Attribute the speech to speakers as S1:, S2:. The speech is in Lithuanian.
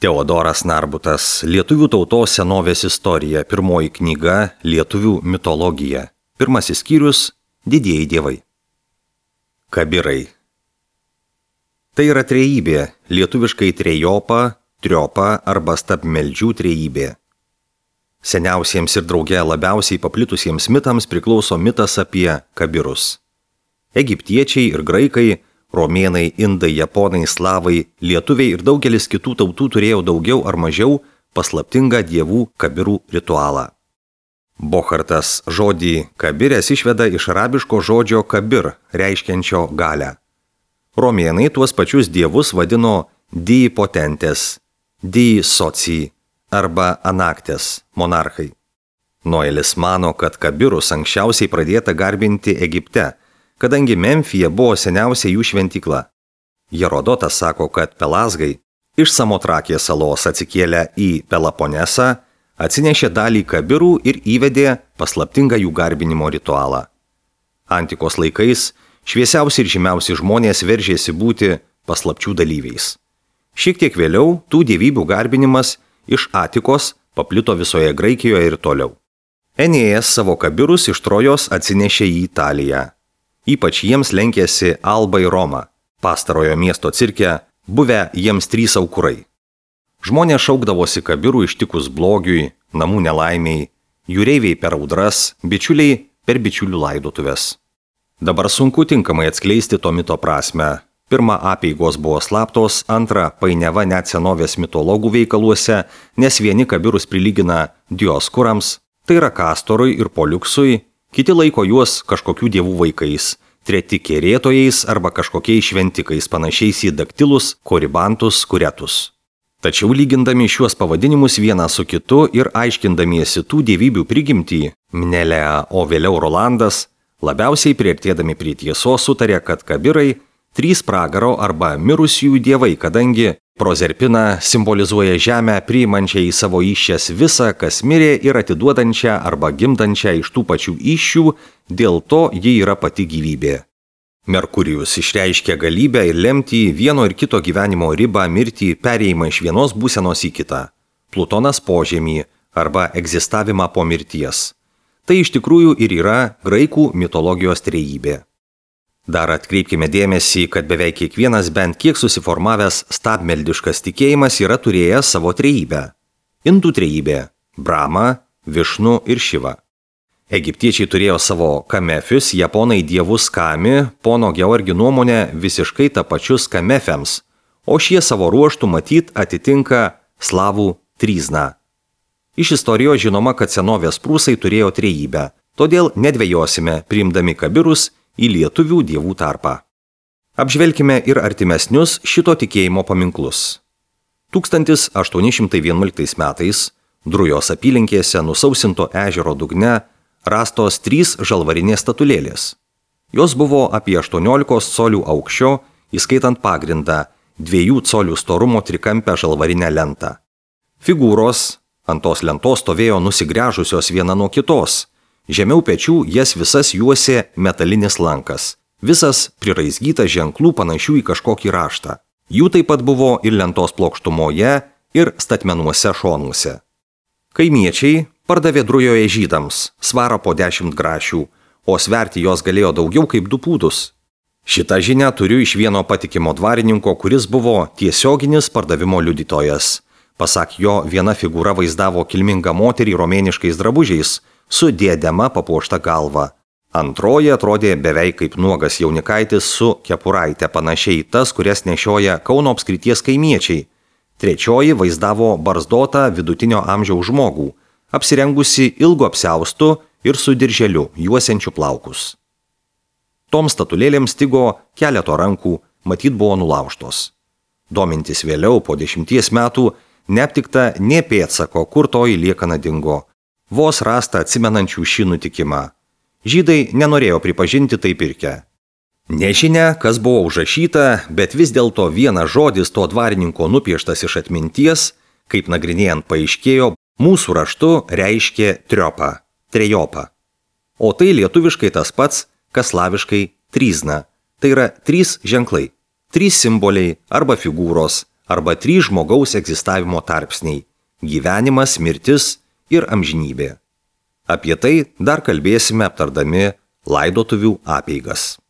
S1: Teodoras Narbutas, Lietuvių tautos senovės istorija, pirmoji knyga, Lietuvių mitologija. Pirmasis skyrius – Didieji dievai. Kabirai. Tai yra trejybė, lietuviškai trejopa, triopa arba stabmeldžių trejybė. Seniausiems ir drauge labiausiai paplitusiems mitams priklauso mitas apie kabirus. Egiptiečiai ir graikai, romėnai, indai, japonai, slavai, lietuviai ir daugelis kitų tautų turėjo daugiau ar mažiau paslaptingą dievų kabirų ritualą. Bohartas žodį kabirės išveda iš arabiško žodžio kabir, reiškiančio galią. Romėnai tuos pačius dievus vadino dii potentes, dii socii arba anaktės, monarchai. Noelis mano, kad kabirus anksčiausiai pradėta garbinti Egipte, kadangi Memfyje buvo seniausia jų šventykla. Herodotas sako, kad Pelazgai iš Samotrakės salos atsikėlę į Peloponesą atsinešė dalį kabirų ir įvedė paslaptingą jų garbinimo ritualą. Antikos laikais šviesiausi ir žymiausi žmonės veržėsi būti paslapčių dalyviais. Šiek tiek vėliau tų dievybių garbinimas iš Atikos paplito visoje Graikijoje ir toliau. Enėjas savo kabirus iš Trojos atsinešė į Italiją. Ypač jiems lenkėsi Alba ir Roma, pastarojo miesto cirke buvę jiems 3 aukurai. Žmonės šaukdavosi kabirų ištikus blogiui, namų nelaimiai, jūreiviai per audras, bičiuliai per bičiulių laidotuves. Dabar sunku tinkamai atskleisti to mito prasmę. Pirma, apeigos buvo slaptos, antra, painiava net senovės mitologų veikaluose, nes vieni kabirus prilygina dioskurams, tai yra Kastorui ir Poliuksui, kiti laiko juos kažkokių dievų vaikais, treti kerėtojais arba kažkokiais šventikais panašiais į daktilus, koribantus, kuretus. Tačiau lygindami šiuos pavadinimus vieną su kitu ir aiškindamiesi tų dievybių prigimtį, Mnelea, o vėliau Rolandas, labiausiai priartėdami prie tiesos sutarė, kad kabirai 3 pragaro arba mirusiųjų dievai, kadangi Prozerpina simbolizuoja žemę priimančią į savo įsčias visą, kas mirė ir atiduodančią arba gimdančią iš tų pačių įsčių, dėl to ji yra pati gyvybė. Merkurijus išreiškia galybę ir lemtį vieno ir kito gyvenimo ribą, mirtį, perėjimą iš vienos būsenos į kitą. Plutonas požemį arba egzistavimą po mirties. Tai iš tikrųjų ir yra graikų mitologijos trejybė. Dar atkreipkime dėmesį, kad beveik kiekvienas bent kiek susiformavęs stabmeldiškas tikėjimas yra turėjęs savo trejybę. Indų trejybė – Brahma, Višnu ir Šiva. Egiptiečiai turėjo savo kamefius, japonai dievus kami, pono Georgi nuomonė visiškai tapačius kamefiams, o šie savo ruoštų matyt atitinka slavų tryzną. Iš istorijos žinoma, kad senovės prūsai turėjo trejybę, todėl nedvejosime priimdami kabirus į lietuvių dievų tarpą. Apžvelkime ir artimesnius šito tikėjimo paminklus. 1811 metais Drujos apylinkėse nusausinto ežero dugne rastos 3 žalvarinės statulėlės. Jos buvo apie 18 colių aukščio, įskaitant pagrindą, 2 colių storumo trikampę žalvarinę lentą. Figūros ant tos lentos stovėjo nusigręžusios viena nuo kitos. Žemiau pečių jas visas juosė metalinis lankas, visas priraizgytas ženklų panašių į kažkokį raštą. Jų taip pat buvo ir lentos plokštumoje, ir statmenuose šonuose. Kaimiečiai pardavė Drujoje žydams, svarą po 10 grašių, o sverti jos galėjo daugiau kaip 2 pūdus. Šitą žinią turiu iš vieno patikimo dvarininko, kuris buvo tiesioginis pardavimo liudytojas. Pasak jo, viena figūra vaizdavo kilmingą moterį romėniškais drabužiais, su diadema papuošta galva. Antroji atrodė beveik kaip nuogas jaunikaitis su kepuraite panašiai tas, kurias nešioja Kauno apskrities kaimiečiai. Trečioji vaizdavo barzdotą vidutinio amžiaus žmogų, apsirengusi ilgu apsiaustu ir su dirželiu, juosiančiu plaukus. Toms statulėlėms stigo keleto rankų, matyt buvo nulaužtos. Domintis vėliau, po 10 metų, neaptikta nė pėdsako, kur toji liekana dingo. Vos rasta atsimenančių šį nutikimą. Žydai nenorėjo pripažinti tai pirkę. Nežinia, kas buvo užrašyta, bet vis dėlto vienas žodis to dvarininko nupieštas iš atminties, kaip nagrinėjant paaiškėjo, mūsų raštu reiškė triopą, trejopą. O tai lietuviškai tas pats, kas slaviškai tryzna. Tai yra 3 ženklai, 3 simboliai arba figūros arba 3 žmogaus egzistavimo tarpsniai – gyvenimas, mirtis ir amžinybė. Apie tai dar kalbėsime aptardami laidotuvių apeigas.